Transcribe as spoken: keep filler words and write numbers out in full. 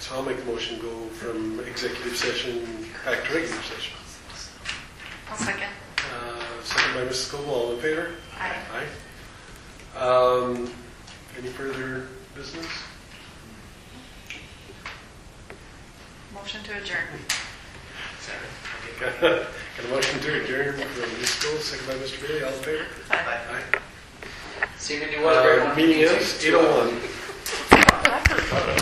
So I'll make the motion go from executive session back to regular session. I'll second. Uh, second by Missus Coble, all in favor? Aye. Aye. Um, any further business? Motion to adjourn. Got a motion to adjourn from Missus Coble, second by Mister Bailey, all in favor? Aye. Aye. See you can do whatever you Uh, want. meeting ends eight oh one.